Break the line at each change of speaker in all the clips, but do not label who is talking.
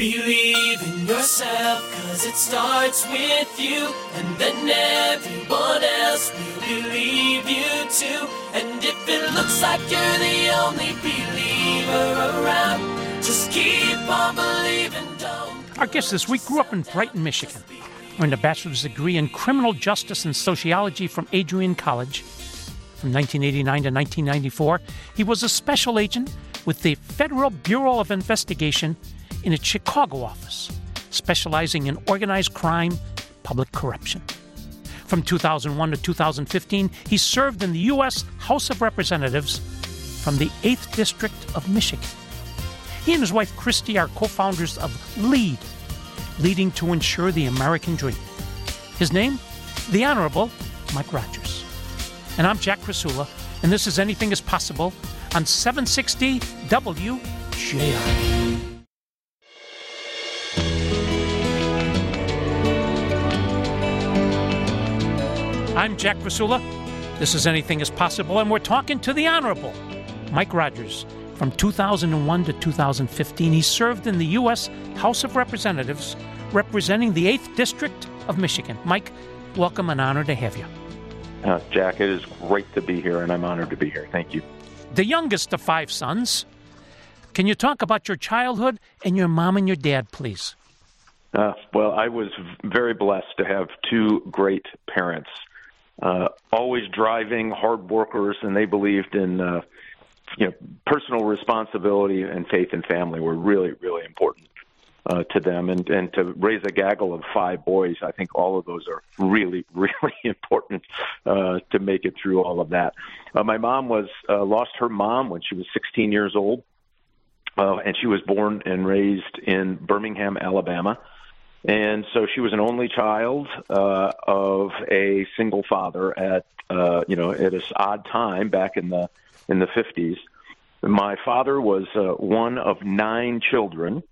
Believe in yourself, 'cause it starts with you, and then everyone else will believe you too. And if it looks like you're the only believer around, just keep on believing, don't.
Our guest this week grew up in Brighton, Michigan. Earned a bachelor's degree in criminal justice and sociology from Adrian College. From 1989 to 1994, he was a special agent with the Federal Bureau of Investigation in its Chicago office, specializing in organized crime, public corruption. From 2001 to 2015, he served in the U.S. House of Representatives from the 8th District of Michigan. He and his wife, Christy, are co-founders of LEAD, Leading to Ensure the American Dream. His name? The Honorable Mike Rogers. And I'm Jack Krasula, and this is Anything is Possible on 760 WJR. I'm Jack Krasula. This is Anything is Possible, and we're talking to the Honorable Mike Rogers. From 2001 to 2015, he served in the U.S. House of Representatives, representing the 8th District of Michigan. Mike, welcome and honor to have you.
Jack, it is great to be here, and I'm honored to be here. Thank you.
The youngest of 5 sons. Can you talk about your childhood and your mom and your dad, please?
Well, I was very blessed to have 2 great parents. Always driving, hard workers, and they believed in personal responsibility and faith and family were really, really important to them. And to raise a gaggle of 5 boys, I think all of those are really, really important to make it through all of that. My mom lost her mom when she was 16 years old, and she was born and raised in Birmingham, Alabama. And so she was an only child of a single father at this odd time back in the 50s. My father was one of 9 children,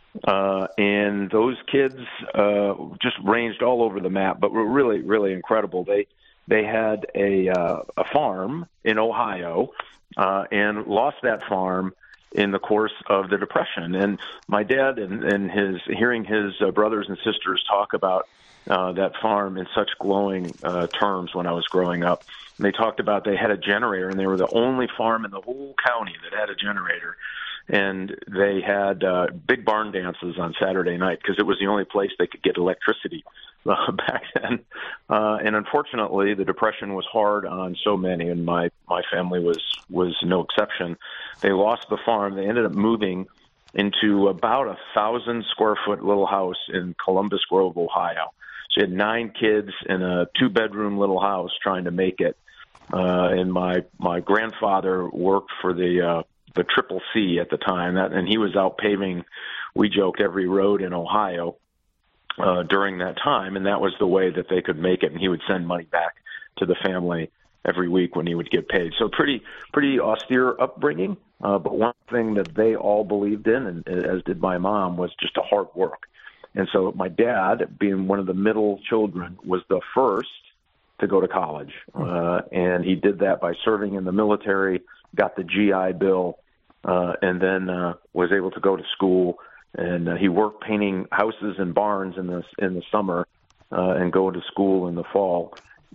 and those kids just ranged all over the map, but were really, really incredible. They had a farm in Ohio and lost that farm in the course of the Depression. And my dad and hearing his brothers and sisters talk about that farm in such glowing terms when I was growing up. And they talked about they had a generator, and they were the only farm in the whole county that had a generator. And they had big barn dances on Saturday night because it was the only place they could get electricity back then. And unfortunately, the Depression was hard on so many, and my family was no exception. They lost the farm. They ended up moving into about 1,000-square-foot little house in Columbus Grove, Ohio. She had 9 kids in a 2-bedroom little house trying to make it. And my grandfather worked for the Triple C at the time, and he was out paving, we joked, every road in Ohio during that time, and that was the way that they could make it. And he would send money back to the family every week when he would get paid. So pretty austere upbringing, but one thing that they all believed in, and as did my mom, was just a hard work. And so my dad, being one of the middle children, was the first to go to college. And he did that by serving in the military, got the GI Bill, and then was able to go to school. And he worked painting houses and barns in the summer and going to school in the fall.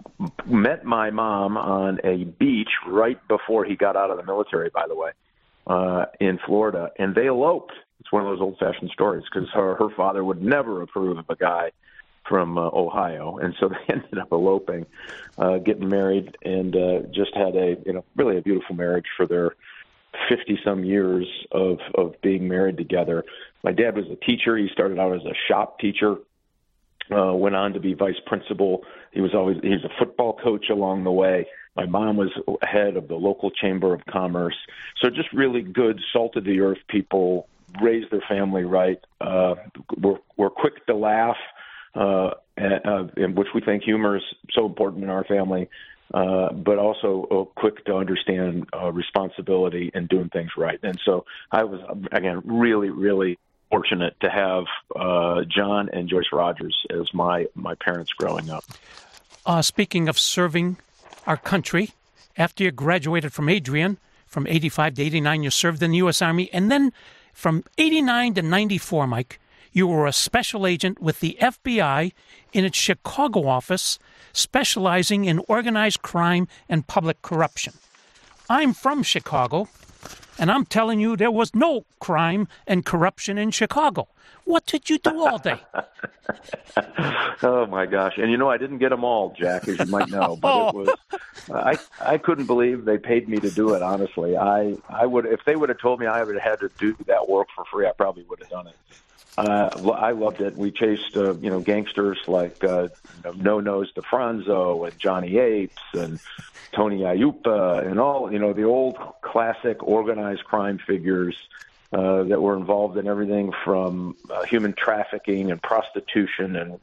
Met my mom on a beach right before he got out of the military, by the way, in Florida, and they eloped. It's one of those old-fashioned stories because her father would never approve of a guy from Ohio, and so they ended up eloping, getting married, and just had really a beautiful marriage for their 50-some years of being married together. My dad was a teacher. He started out as a shop teacher, went on to be vice principal. He was a football coach along the way. My mom was head of the local chamber of commerce. So just really good, salt-of-the-earth people, raised their family right, were quick to laugh, in which we think humor is so important in our family, but also quick to understand responsibility and doing things right. And so I was, again, really, really fortunate to have John and Joyce Rogers as my parents growing up.
Speaking of serving our country, after you graduated from Adrian, from 85 to 89, you served in the U.S. Army, and then from 89 to 94, Mike, You were a special agent with the FBI in its Chicago office, specializing in organized crime and public corruption. I'm from Chicago, and I'm telling you there was no crime and corruption in Chicago. What did you do all day?
Oh, my gosh. And, I didn't get them all, Jack, as you might know. But it was, I couldn't believe they paid me to do it, honestly. I would, if they would have told me I would have had to do that work for free, I probably would have done it. I loved it. We chased, gangsters like No Nose DeFranco and Johnny Apes and Tony Ayupa and all, the old classic organized crime figures that were involved in everything from human trafficking and prostitution and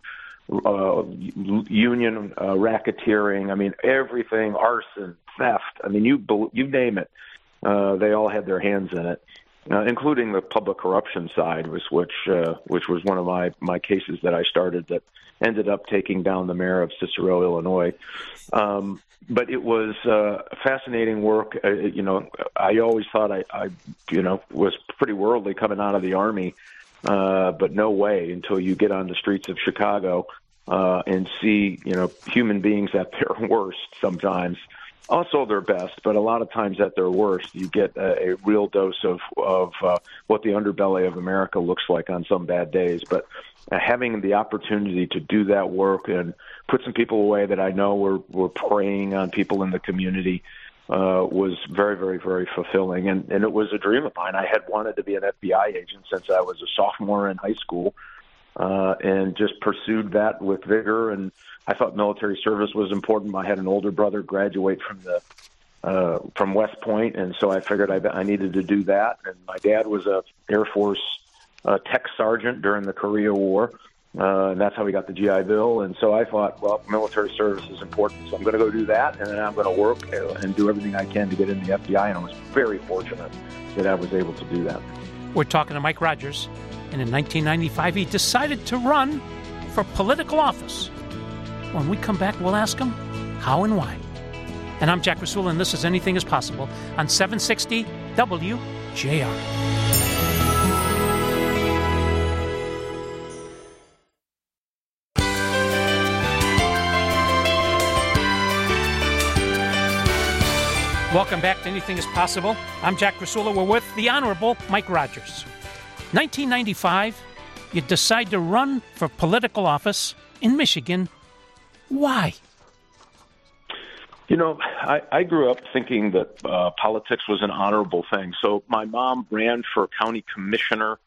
union racketeering. I mean, everything, arson, theft. I mean, you name it. They all had their hands in it. Including the public corruption side, which was one of my cases that I started that ended up taking down the mayor of Cicero, Illinois. But it was fascinating work. I always thought I was pretty worldly coming out of the Army, but no way until you get on the streets of Chicago and see human beings at their worst sometimes. Also their best, but a lot of times at their worst, you get a real dose of what the underbelly of America looks like on some bad days. But having the opportunity to do that work and put some people away that I know were preying on people in the community was very, very, very fulfilling. And it was a dream of mine. I had wanted to be an FBI agent since I was a sophomore in high school. And just pursued that with vigor. And I thought military service was important. I had an older brother graduate from West Point, and so I figured I needed to do that. And my dad was a Air Force tech sergeant during the Korea War, and that's how he got the GI Bill. And so I thought, well, military service is important, so I'm going to go do that, and then I'm going to work and do everything I can to get in the FBI. And I was very fortunate that I was able to do that.
We're talking to Mike Rogers. And in 1995, he decided to run for political office. When we come back, we'll ask him how and why. And I'm Jack Rasula, and this is Anything is Possible on 760 WJR. Welcome back to Anything is Possible. I'm Jack Rasula. We're with the Honorable Mike Rogers. 1995, you decide to run for political office in Michigan. Why?
I grew up thinking that politics was an honorable thing. So my mom ran for county commissioner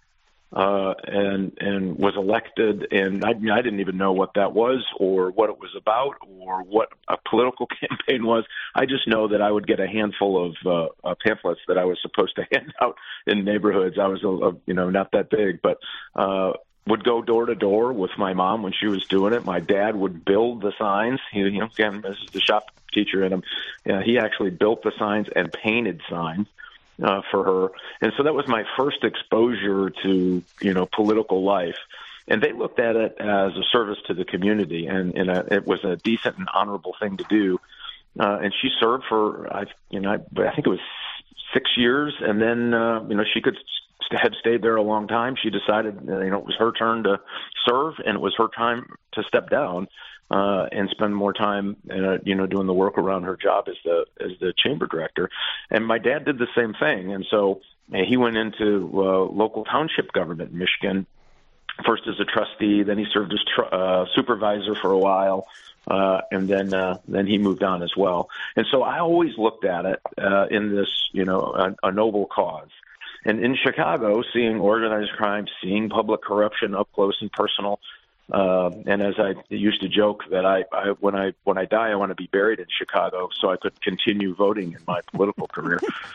and was elected, and I didn't even know what that was or what it was about or what a political campaign was. I just know that I would get a handful of pamphlets that I was supposed to hand out in neighborhoods. I was, not that big, but would go door to door with my mom when she was doing it. My dad would build the signs. Again, this is the shop teacher in him. He actually built the signs and painted signs for her. And so that was my first exposure to, political life. And they looked at it as a service to the community, and it was a decent and honorable thing to do. And she served for, I think it was 6 years, and then, she had stayed there a long time. She decided, it was her turn to serve, and it was her time to step down and spend more time, doing the work around her job as the chamber director. And my dad did the same thing, and so he went into local township government in Michigan, first as a trustee, then he served as supervisor for a while, and then he moved on as well. And so I always looked at it in this, a noble cause. And in Chicago, seeing organized crime, seeing public corruption up close and personal, and as I used to joke that when I die, I want to be buried in Chicago so I could continue voting in my political career.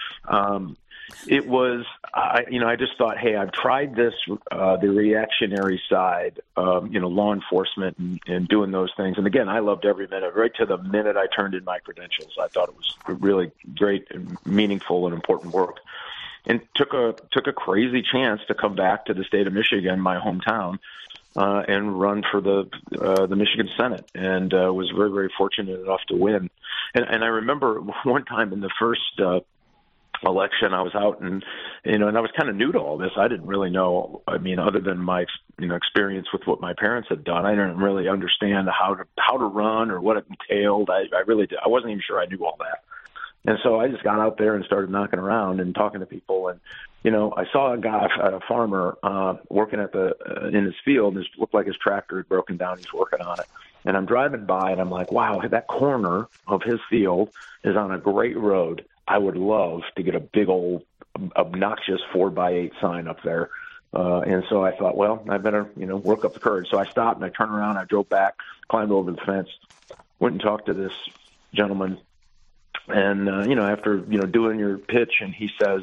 It was, I just thought, hey, I've tried this, the reactionary side, law enforcement and doing those things. And again, I loved every minute, right to the minute I turned in my credentials. I thought it was really great and meaningful and important work. And took a crazy chance to come back to the state of Michigan, my hometown, and run for the Michigan Senate, and was very, very fortunate enough to win. And I remember one time in the first election. I was out and I was kind of new to all this. I didn't really know. I mean, other than my experience with what my parents had done, I didn't really understand how to run or what it entailed. I really did. I wasn't even sure I knew all that. And so I just got out there and started knocking around and talking to people. And I saw a farmer working in his field. And it looked like his tractor had broken down. He's working on it. And I'm driving by and I'm like, wow, that corner of his field is on a great road. I would love to get a big old obnoxious 4x8 sign up there. And so I thought, well, I better, work up the courage. So I stopped and I turned around, I drove back, climbed over the fence, went and talked to this gentleman. And, after, doing your pitch, and he says,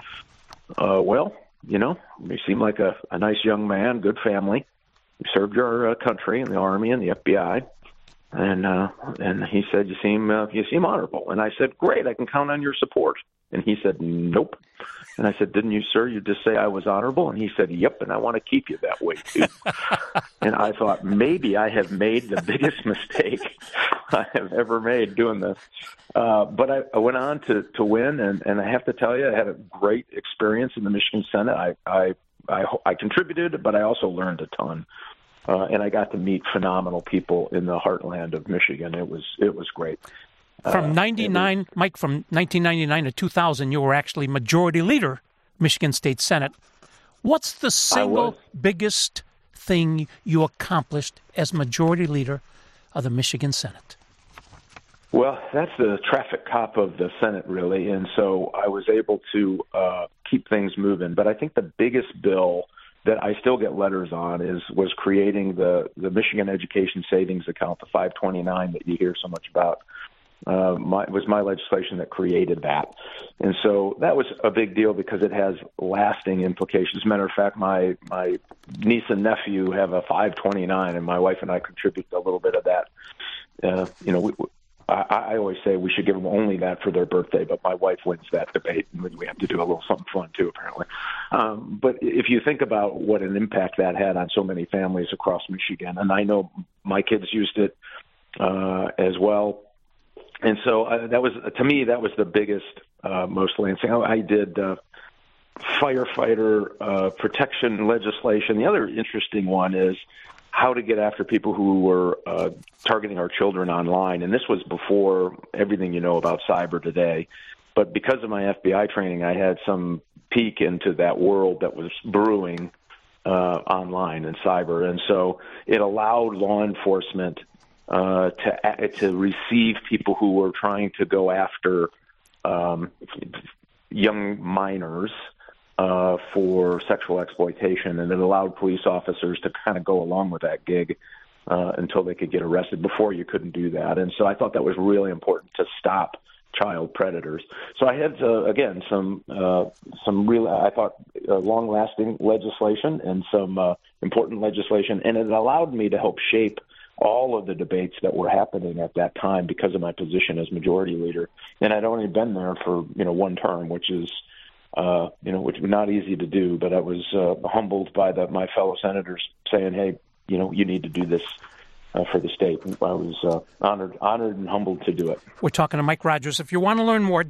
well, you seem like a nice young man, good family. You served your country in the Army and the FBI. And he said, you seem honorable. And I said, great, I can count on your support. And he said, nope. And I said, didn't you, sir? You just say I was honorable? And he said, yep, and I want to keep you that way, too. And I thought, maybe I have made the biggest mistake I have ever made doing this. But I went on to win, and I have to tell you, I had a great experience in the Michigan Senate. I contributed, but I also learned a ton. And I got to meet phenomenal people in the heartland of Michigan. It was great.
From 1999 to 2000, you were actually Majority Leader, Michigan State Senate. What's the single biggest thing you accomplished as Majority Leader of the Michigan Senate?
Well, that's the traffic cop of the Senate, really. And so I was able to keep things moving. But I think the biggest bill that I still get letters on was creating the Michigan Education Savings Account, the 529 that you hear so much about. Was my legislation that created that. And so that was a big deal because it has lasting implications. As a matter of fact, my niece and nephew have a 529, and my wife and I contribute a little bit of that. I always say we should give them only that for their birthday, but my wife wins that debate, and we have to do a little something fun too, apparently. But if you think about what an impact that had on so many families across Michigan, and I know my kids used it as well. And so that was the biggest, most lancing. I did firefighter protection legislation. The other interesting one is how to get after people who were targeting our children online. And this was before everything you know about cyber today. But because of my FBI training, I had some peek into that world that was brewing online and cyber. And so it allowed law enforcement to receive people who were trying to go after young minors for sexual exploitation, and it allowed police officers to kind of go along with that gig until they could get arrested. Before, you couldn't do that, and so I thought that was really important to stop child predators. So I had again some real, I thought, long-lasting legislation and some important legislation, and it allowed me to help shape all of the debates that were happening at that time because of my position as Majority Leader. And I'd only been there for one term, which is which was not easy to do. But I was humbled by my fellow senators saying, "Hey, you need to do this for the state." And I was honored and humbled to do it.
We're talking to Mike Rogers. If you want to learn more,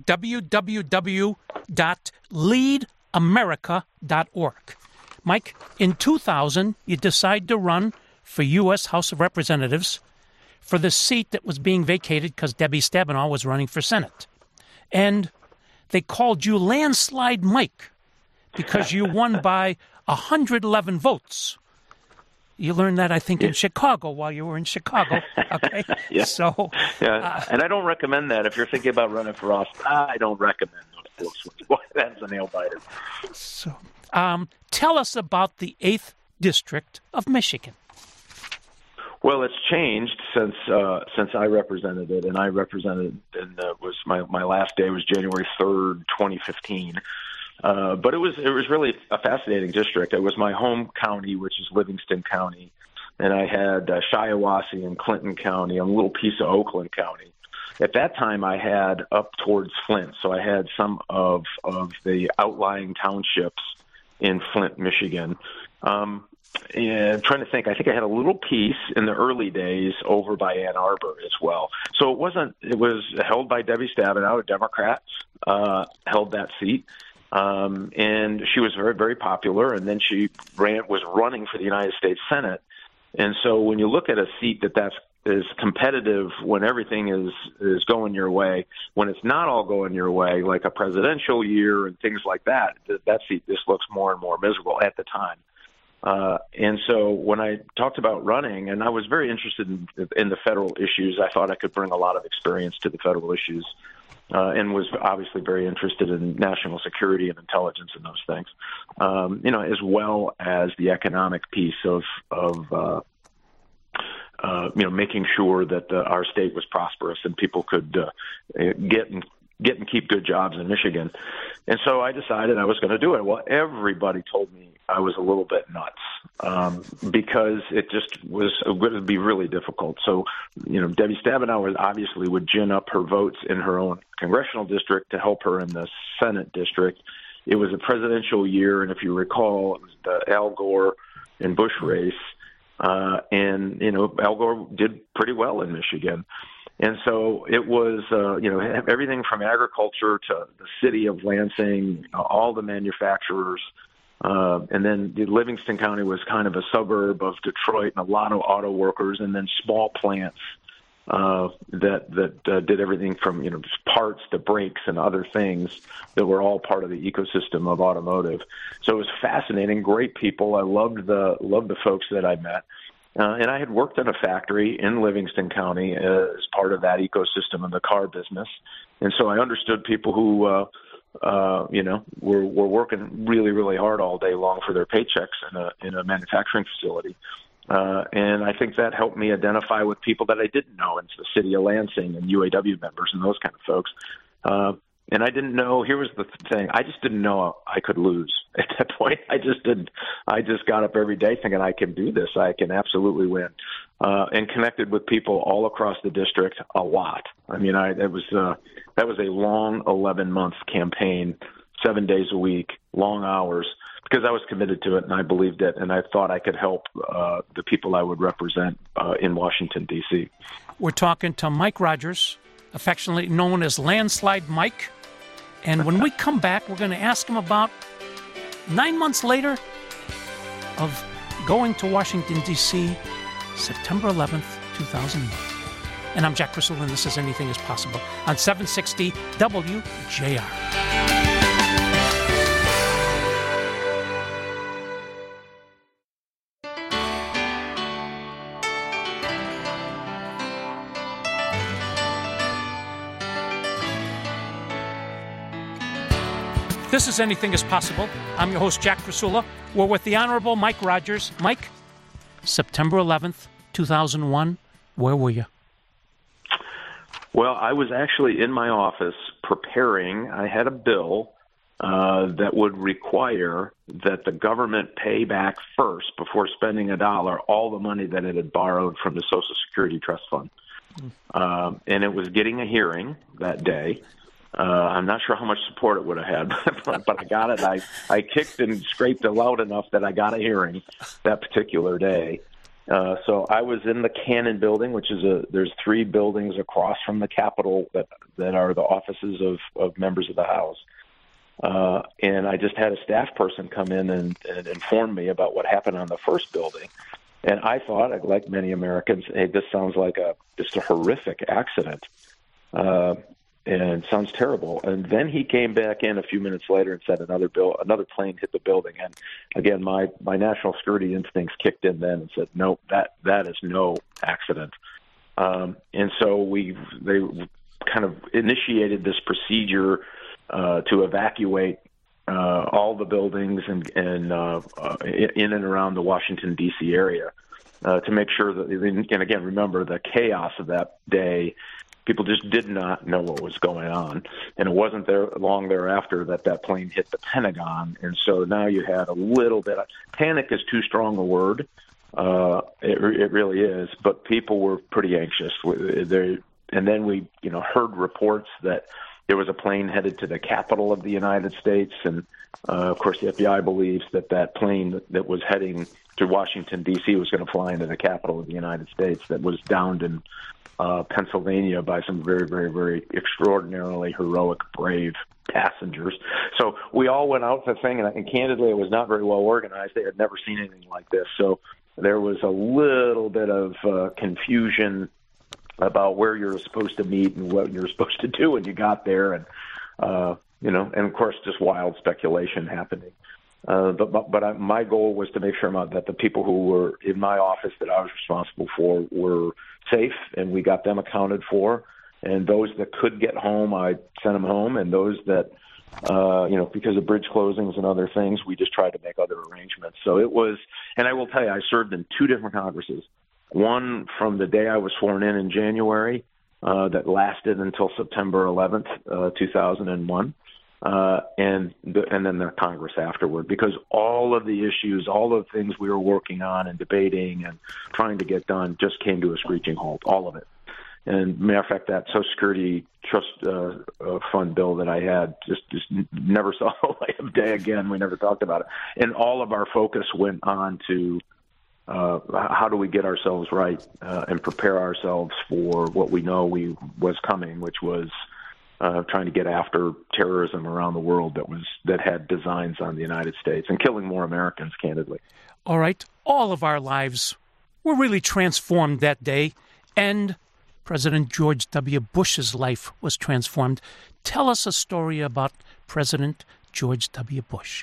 www.leadamerica.org. Mike, in 2000, you decided to run for U.S. House of Representatives for the seat that was being vacated because Debbie Stabenow was running for Senate. And they called you Landslide Mike because you won by 111 votes. You learned that, I think, in Chicago while you were in Chicago. Okay.
Yeah.
So,
and I don't recommend that. If you're thinking about running for office, I don't recommend those folks. Boy, that's a nail biter.
So, tell us about the 8th District of Michigan.
Well, it's changed since I represented it, and I represented, and was my last day was January 3rd, 2015. But it was really a fascinating district. It was my home county, which is Livingston County, and I had Shiawassee and Clinton County, and a little piece of Oakland County. At that time, I had up towards Flint, so I had some of the outlying townships in Flint, Michigan. I'm trying to think. I think I had a little piece in the early days over by Ann Arbor as well. So it was held by Debbie Stabenow, a Democrat, held that seat. And she was very, very popular. And then she was running for the United States Senate. And so when you look at a seat that's is competitive when everything is going your way, when it's not all going your way, like a presidential year and things like that, that seat just looks more and more miserable at the time. And so when I talked about running, and I was very interested in the federal issues, I thought I could bring a lot of experience to the federal issues, and was obviously very interested in national security and intelligence and those things, as well as the economic piece of making sure that our state was prosperous and people could get and keep good jobs in Michigan. And so I decided I was going to do it. Well, everybody told me I was a little bit nuts because it just was going to be really difficult. So, Debbie Stabenow obviously would gin up her votes in her own congressional district to help her in the Senate district. It was a presidential year, and if you recall, it was the Al Gore and Bush race. And Al Gore did pretty well in Michigan. And so it was, everything from agriculture to the city of Lansing, all the manufacturers. And then Livingston County was kind of a suburb of Detroit and a lot of auto workers, and then small plants that did everything from, just parts to brakes and other things that were all part of the ecosystem of automotive. So it was fascinating, great people. I loved the folks that I met. And I had worked in a factory in Livingston County as part of that ecosystem of the car business. And so I understood people who, were working really, really hard all day long for their paychecks in a manufacturing facility. And I think that helped me identify with people that I didn't know in the city of Lansing and UAW members and those kind of folks. And I didn't know, here was the thing, I just didn't know I could lose at that point. I just got up every day thinking I can do this. I can absolutely win. And connected with people all across the district a lot. I mean, that was a long 11-month campaign, 7 days a week, long hours, because I was committed to it and I believed it, and I thought I could help the people I would represent in Washington, D.C.
We're talking to Mike Rogers, affectionately known as Landslide Mike. And when we come back, we're going to ask him about 9 months later of going to Washington, D.C., September 11th, 2001. And I'm Jack Krystal, and this is Anything is Possible on 760 WJR. This is Anything is Possible. I'm your host, Jack Krystal. We're with the Honorable Mike Rogers. Mike, September 11th, 2001, where were you?
Well, I was actually in my office preparing. I had a bill that would require that the government pay back first, before spending a dollar, all the money that it had borrowed from the Social Security Trust Fund. And it was getting a hearing that day. I'm not sure how much support it would have had, but I got it. I kicked and scraped it loud enough that I got a hearing that particular day. So I was in the Cannon Building, which is there's 3 buildings across from the Capitol that are the offices of members of the House. And I just had a staff person come in and inform me about what happened on the first building. And I thought, like many Americans, hey, this sounds like just a horrific accident. And it sounds terrible. And then he came back in a few minutes later and said another plane hit the building. And again, my national security instincts kicked in then and said, no, that is no accident. And so they kind of initiated this procedure to evacuate all the buildings and in and around the Washington, D.C. area to make sure that, and again, remember the chaos of that day. People just did not know what was going on. And it wasn't long thereafter that plane hit the Pentagon. And so now you had a little bit panic is too strong a word. It really is. But people were pretty anxious. And then we, heard reports that there was a plane headed to the Capitol of the United States. And Of course, the FBI believes that plane that was heading to Washington, D.C. was going to fly into the capital of the United States that was downed in Pennsylvania by some very, very, very extraordinarily heroic, brave passengers. So we all went out to the thing, and candidly, it was not very well organized. They had never seen anything like this. So there was a little bit of confusion about where you're supposed to meet and what you're supposed to do when you got there, and and of course, just wild speculation happening. But my goal was to make sure that the people who were in my office that I was responsible for were safe, and we got them accounted for. And those that could get home, I sent them home, and those that, because of bridge closings and other things, we just tried to make other arrangements. So it was, and I will tell you, I served in two different Congresses. One from the day I was sworn in January, that lasted until September 11th, 2001. And then the Congress afterward, because all of the issues, all of the things we were working on and debating and trying to get done just came to a screeching halt, all of it. And matter of fact, that Social Security Trust Fund bill that I had just never saw the light of day again. We never talked about it. And all of our focus went on to how do we get ourselves right and prepare ourselves for what we know was coming, which was trying to get after terrorism around the world that had designs on the United States and killing more Americans, candidly.
All right. All of our lives were really transformed that day, and President George W. Bush's life was transformed. Tell us a story about President George W. Bush.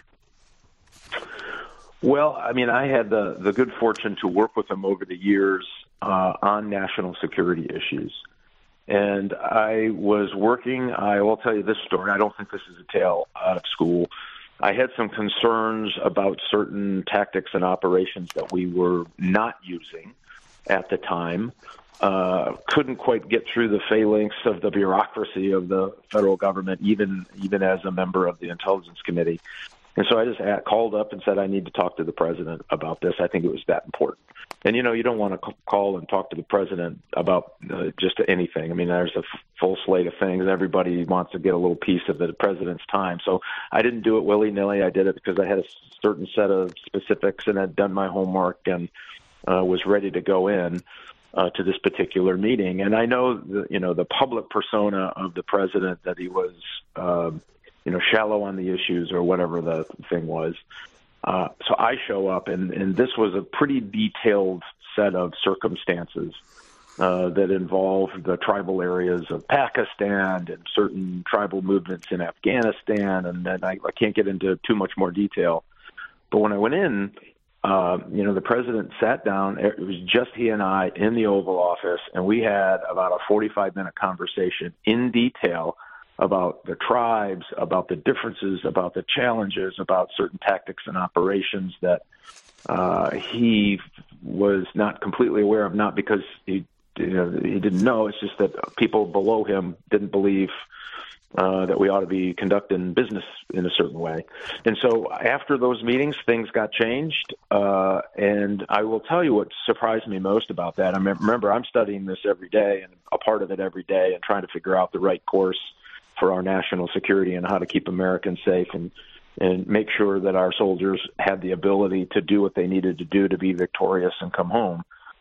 Well, I mean, I had the good fortune to work with him over the years on national security issues. And I was working, I will tell you this story, I don't think this is a tale out of school. I had some concerns about certain tactics and operations that we were not using at the time. Couldn't quite get through the phalanx of the bureaucracy of the federal government, even as a member of the Intelligence Committee. And so I just called up and said, I need to talk to the president about this. I think it was that important. And, you don't want to call and talk to the president about just anything. I mean, there's a full slate of things. Everybody wants to get a little piece of the president's time. So I didn't do it willy-nilly. I did it because I had a certain set of specifics and had done my homework and was ready to go in to this particular meeting. And I know, the public persona of the president, that he was shallow on the issues or whatever the thing was. So I show up, and this was a pretty detailed set of circumstances that involved the tribal areas of Pakistan and certain tribal movements in Afghanistan, and then I can't get into too much more detail. But when I went in, the president sat down. It was just he and I in the Oval Office, and we had about a 45-minute conversation in detail about the tribes, about the differences, about the challenges, about certain tactics and operations that he was not completely aware of, not because he didn't know. It's just that people below him didn't believe that we ought to be conducting business in a certain way. And so after those meetings, things got changed. And I will tell you what surprised me most about that. I remember I'm studying this every day and a part of it every day and trying to figure out the right course for our national security and how to keep Americans safe and make sure that our soldiers had the ability to do what they needed to do to be victorious and come home.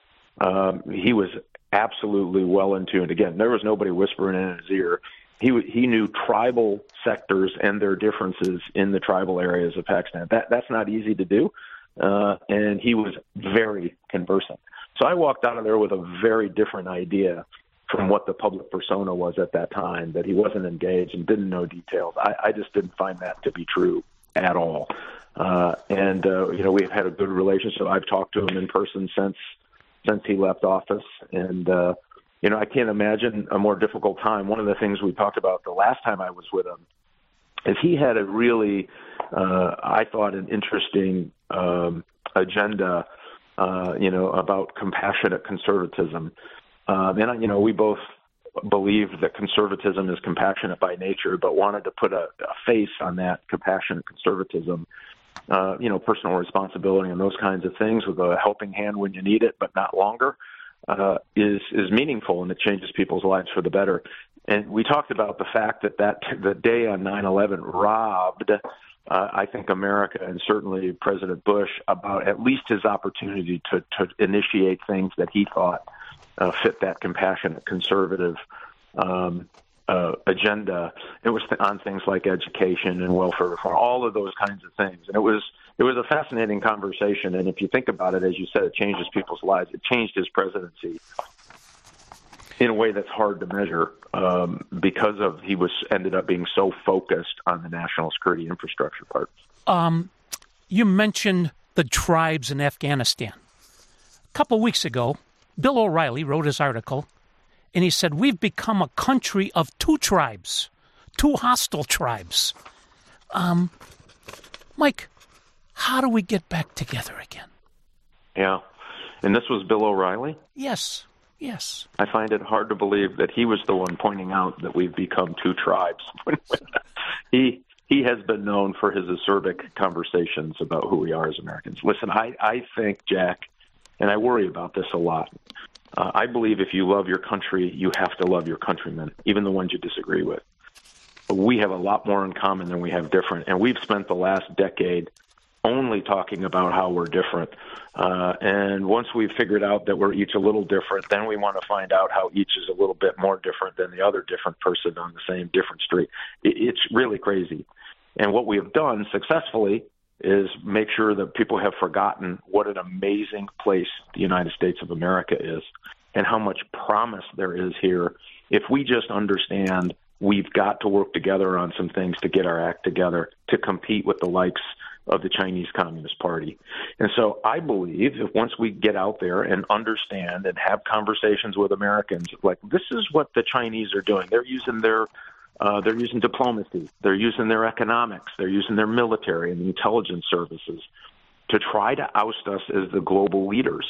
He was absolutely well in tune. Again, there was nobody whispering in his ear. He knew tribal sectors and their differences in the tribal areas of Pakistan. That's not easy to do, and he was very conversant. So I walked out of there with a very different idea from what the public persona was at that time, that he wasn't engaged and didn't know details. I just didn't find that to be true at all. We've had a good relationship. I've talked to him in person since he left office. And, I can't imagine a more difficult time. One of the things we talked about the last time I was with him is he had a really, I thought, an interesting agenda, about compassionate conservatism. We both believed that conservatism is compassionate by nature, but wanted to put a face on that compassionate conservatism, personal responsibility and those kinds of things with a helping hand when you need it, but not longer, is meaningful, and it changes people's lives for the better. And we talked about the fact that the day on 9/11 robbed I think, America and certainly President Bush about at least his opportunity to initiate things that he thought fit that compassionate conservative agenda. It was on things like education and welfare reform, all of those kinds of things. And it was a fascinating conversation. And if you think about it, as you said, it changes people's lives. It changed his presidency in a way that's hard to measure because of he ended up being so focused on the national security infrastructure part.
You mentioned the tribes in Afghanistan. A couple weeks ago, Bill O'Reilly wrote his article, and he said, we've become a country of two tribes, two hostile tribes. Mike, how do we get back together again?
Yeah. And this was Bill O'Reilly?
Yes.
I find it hard to believe that he was the one pointing out that we've become two tribes. He has been known for his acerbic conversations about who we are as Americans. Listen, I think, Jack, and I worry about this a lot, I believe if you love your country, you have to love your countrymen, even the ones you disagree with. We have a lot more in common than we have different, and we've spent the last decade only talking about how we're different. And once we've figured out that we're each a little different, then we want to find out how each is a little bit more different than the other different person on the same different street. It's really crazy. And what we have done successfully is make sure that people have forgotten what an amazing place the United States of America is and how much promise there is here. If we just understand we've got to work together on some things to get our act together to compete with the likes of the Chinese Communist Party. And so I believe if once we get out there and understand and have conversations with Americans, like this is what the Chinese are doing. They're using they're using diplomacy, they're using their economics, they're using their military and the intelligence services to try to oust us as the global leaders.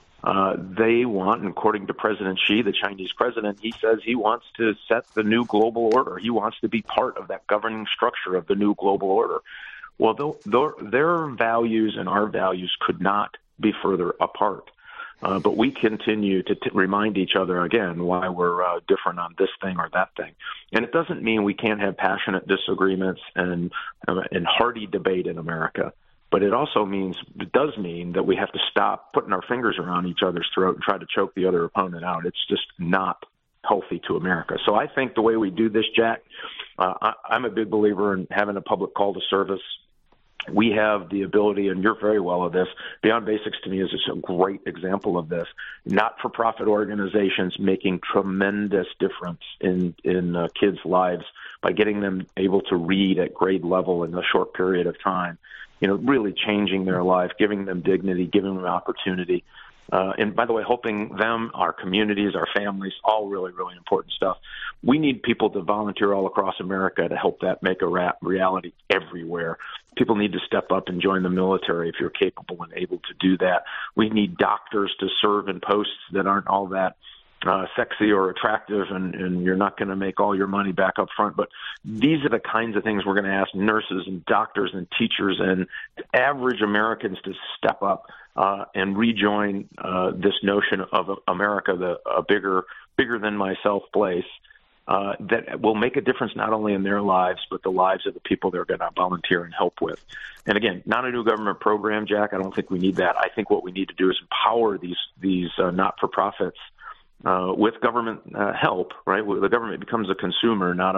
They want, and according to President Xi, the Chinese president, he says he wants to set the new global order. He wants to be part of that governing structure of the new global order. Well, their values and our values could not be further apart. But we continue to remind each other, again, why we're different on this thing or that thing. And it doesn't mean we can't have passionate disagreements and hearty debate in America. But it does mean that we have to stop putting our fingers around each other's throat and try to choke the other opponent out. It's just not healthy to America. So I think the way we do this, Jack, I'm a big believer in having a public call to service. We have the ability, and you're very well at this, Beyond Basics to me is just a great example of this, not-for-profit organizations making tremendous difference in kids' lives by getting them able to read at grade level in a short period of time, really changing their life, giving them dignity, giving them opportunity. And by the way, helping them, our communities, our families, all really, really important stuff. We need people to volunteer all across America to help that make a reality everywhere. People need to step up and join the military if you're capable and able to do that. We need doctors to serve in posts that aren't all that sexy or attractive, and you're not going to make all your money back up front. But these are the kinds of things we're going to ask nurses and doctors and teachers and average Americans to step up and rejoin this notion of America, a bigger than myself place that will make a difference not only in their lives, but the lives of the people they're going to volunteer and help with. And again, not a new government program, Jack. I don't think we need that. I think what we need to do is empower these not-for-profits with government help, right? The government becomes a consumer, not a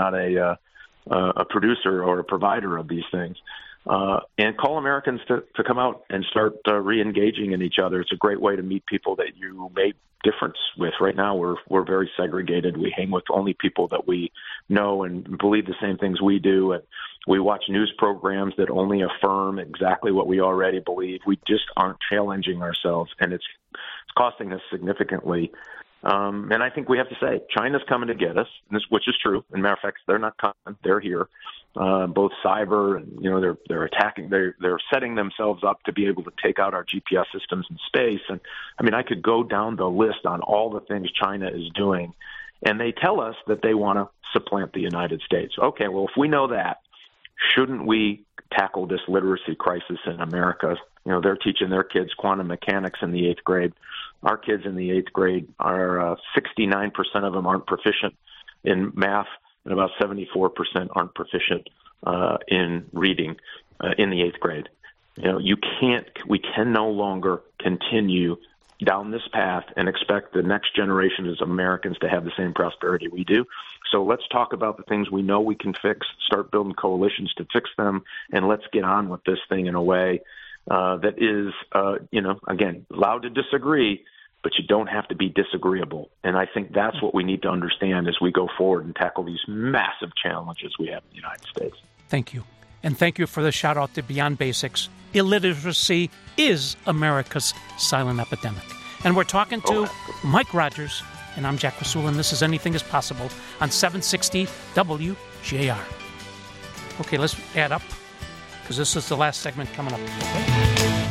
producer or a provider of these things. And call Americans to come out and start re-engaging in each other. It's a great way to meet people that you made difference with. Right now, we're very segregated. We hang with only people that we know and believe the same things we do. And we watch news programs that only affirm exactly what we already believe. We just aren't challenging ourselves, and it's costing us significantly. And I think we have to say, China's coming to get us, which is true. As a matter of fact, they're not coming. They're here. Both cyber and, they're attacking, they're setting themselves up to be able to take out our GPS systems in space. And I mean, I could go down the list on all the things China is doing. And they tell us that they want to supplant the United States. Okay, well, if we know that, shouldn't we tackle this literacy crisis in America? They're teaching their kids quantum mechanics in the 8th grade. Our kids in the 8th grade are 69% of them aren't proficient in math, and about 74% aren't proficient in reading in the 8th grade. We can no longer continue down this path and expect the next generation as Americans to have the same prosperity we do. So let's talk about the things we know we can fix, start building coalitions to fix them, and let's get on with this thing in a way that is, again, allowed to disagree, but you don't have to be disagreeable. And I think that's what we need to understand as we go forward and tackle these massive challenges we have in the United States.
Thank you. And thank you for the shout out to Beyond Basics. Illiteracy is America's silent epidemic. And we're talking to Mike Rogers, and I'm Jack Rasul, and this is Anything is Possible on 760 WJR. Okay, let's add up, because this is the last segment coming up. Okay?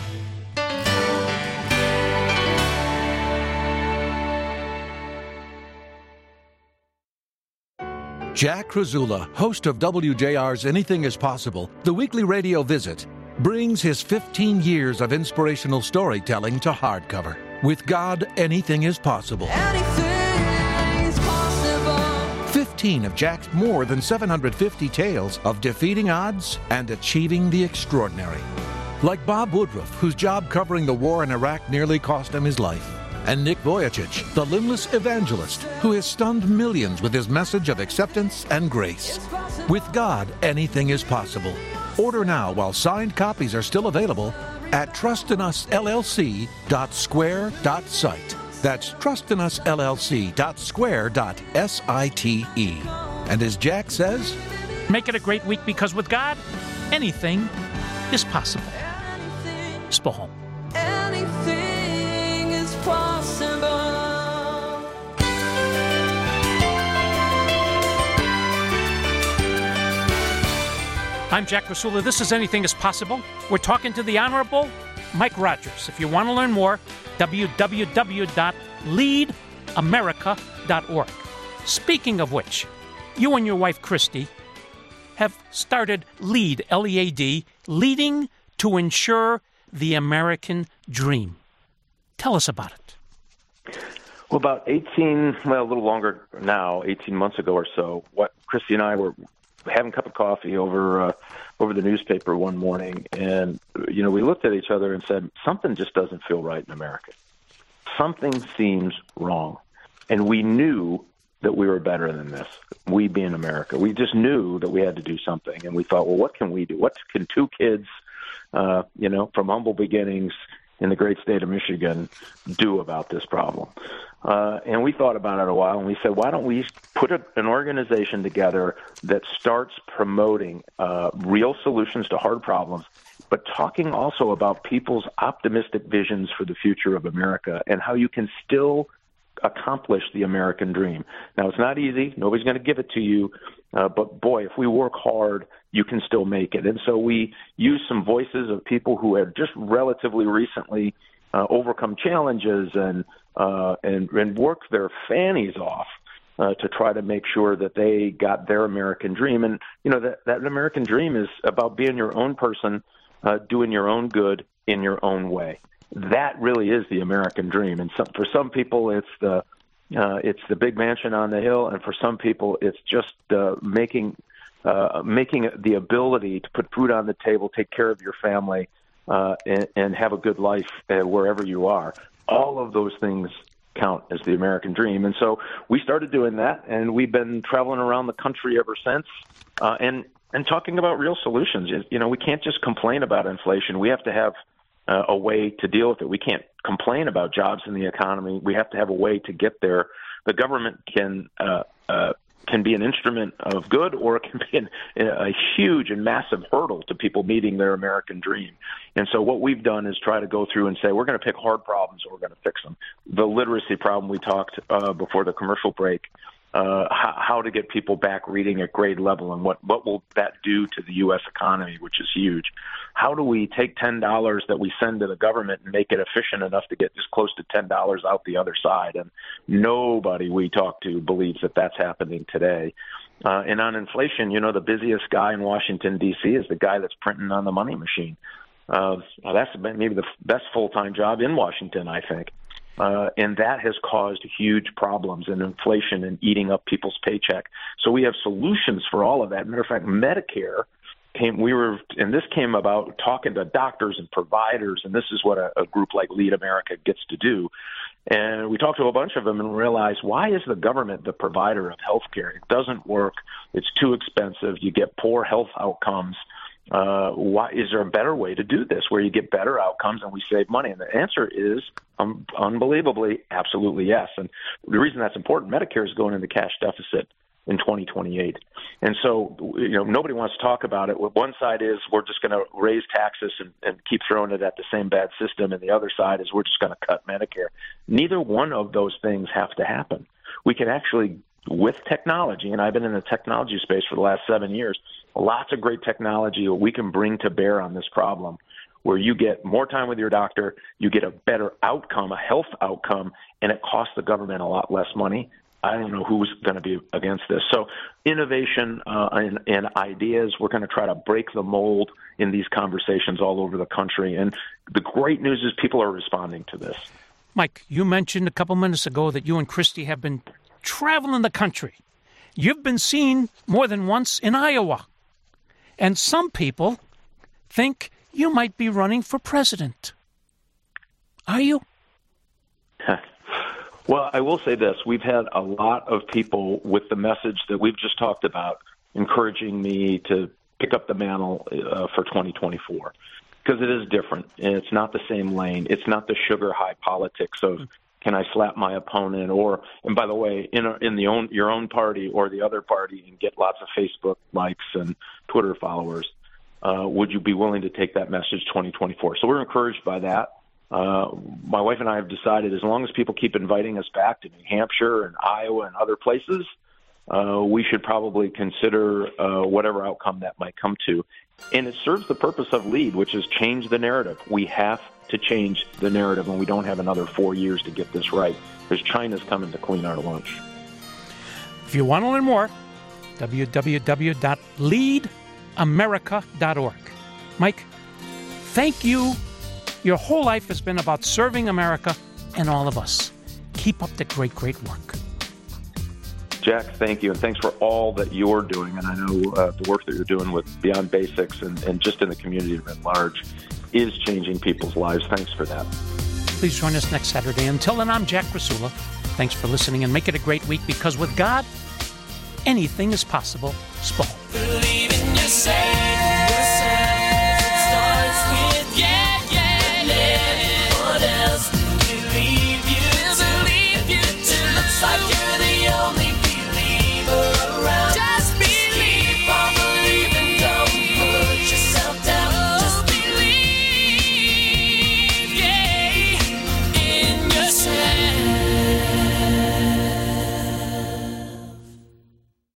Jack Krasula, host of WJR's Anything is Possible, the weekly radio visit, brings his 15 years of inspirational storytelling to hardcover. With God, anything is possible.
Anything is possible.
15 of Jack's more than 750 tales of defeating odds and achieving the extraordinary. Like Bob Woodruff, whose job covering the war in Iraq nearly cost him his life. And Nick Vujicic, the limbless evangelist who has stunned millions with his message of acceptance and grace. With God, anything is possible. Order now while signed copies are still available at trustinusllc.square.site. That's trustinusllc.square.site. And as Jack says,
make it a great week, because with God, anything is possible. Spohom.
Anything is possible.
I'm Jack Rasula. This is Anything is Possible. We're talking to the Honorable Mike Rogers. If you want to learn more, www.leadamerica.org. Speaking of which, you and your wife, Christy, have started LEAD, L-E-A-D, Leading to Ensure the American Dream. Tell us about it.
Well, about a little longer now, 18 months ago or so, what Christy and I were having a cup of coffee over the newspaper one morning, and we looked at each other and said, something just doesn't feel right in America. Something seems wrong. And we knew that we were better than this, we being America. We just knew that we had to do something, and we thought, well, what can we do? What can two kids, from humble beginnings in the great state of Michigan do about this problem? And we thought about it a while, and we said, why don't we put an organization together that starts promoting real solutions to hard problems, but talking also about people's optimistic visions for the future of America and how you can still accomplish the American dream. Now, it's not easy. Nobody's going to give it to you. But, boy, if we work hard, you can still make it. And so we use some voices of people who have just relatively recently overcome challenges and worked their fannies off to try to make sure that they got their American dream. And, that American dream is about being your own person, doing your own good in your own way. That really is the American dream. And for some people, it's the big mansion on the hill, and for some people, it's just making the ability to put food on the table, take care of your family, and have a good life wherever you are. All of those things count as the American dream. And so we started doing that, and we've been traveling around the country ever since, and talking about real solutions. We can't just complain about inflation. We have to have a way to deal with it. We can't complain about jobs in the economy. We have to have a way to get there. The government can be an instrument of good, or it can be a huge and massive hurdle to people meeting their American dream. And so what we've done is try to go through and say, we're going to pick hard problems and we're going to fix them. The literacy problem we talked before the commercial break, how to get people back reading at grade level, and what will that do to the U.S. economy, which is huge. How do we take $10 that we send to the government and make it efficient enough to get just close to $10 out the other side? And nobody we talk to believes that that's happening today. And on inflation, the busiest guy in Washington, D.C. is the guy that's printing on the money machine. That's maybe the best full-time job in Washington, I think. And that has caused huge problems and inflation and eating up people's paycheck. So we have solutions for all of that. Matter of fact, Medicare this came about talking to doctors and providers, and this is what a group like Lead America gets to do. And we talked to a bunch of them and realized, why is the government the provider of health care? It doesn't work. It's too expensive. You get poor health outcomes. Why is there a better way to do this where you get better outcomes and we save money? And the answer is unbelievably, absolutely yes. And the reason that's important, Medicare is going into cash deficit in 2028. And so, nobody wants to talk about it. One side is we're just going to raise taxes and keep throwing it at the same bad system. And the other side is we're just going to cut Medicare. Neither one of those things have to happen. We can actually, with technology, and I've been in the technology space for the last 7 years, lots of great technology we can bring to bear on this problem, where you get more time with your doctor, you get a better outcome, a health outcome, and it costs the government a lot less money. I don't know who's going to be against this. So innovation and ideas, we're going to try to break the mold in these conversations all over the country. And the great news is people are responding to this.
Mike, you mentioned a couple minutes ago that you and Christy have been traveling the country. You've been seen more than once in Iowa. And some people think you might be running for president. Are you?
Well, I will say this. We've had a lot of people with the message that we've just talked about encouraging me to pick up the mantle for 2024 because it is different. And it's not the same lane. It's not the sugar high politics of can I slap my opponent and by the way, in your own party or the other party and get lots of Facebook likes and Twitter followers. Would you be willing to take that message 2024? So we're encouraged by that. My wife and I have decided as long as people keep inviting us back to New Hampshire and Iowa and other places, we should probably consider whatever outcome that might come to. And it serves the purpose of LEAD, which is change the narrative. We have to change the narrative, and we don't have another 4 years to get this right because China's coming to clean our lunch.
If you want to learn more, www.leadamerica.org. Mike, thank you. Your whole life has been about serving America and all of us. Keep up the great, great work.
Jack, thank you, and thanks for all that you're doing. And I know the work that you're doing with Beyond Basics and just in the community at large is changing people's lives. Thanks for that.
Please join us next Saturday. Until then, I'm Jack Krasula. Thanks for listening, and make it a great week because with God, anything is possible. Spall.
Believe in yourself.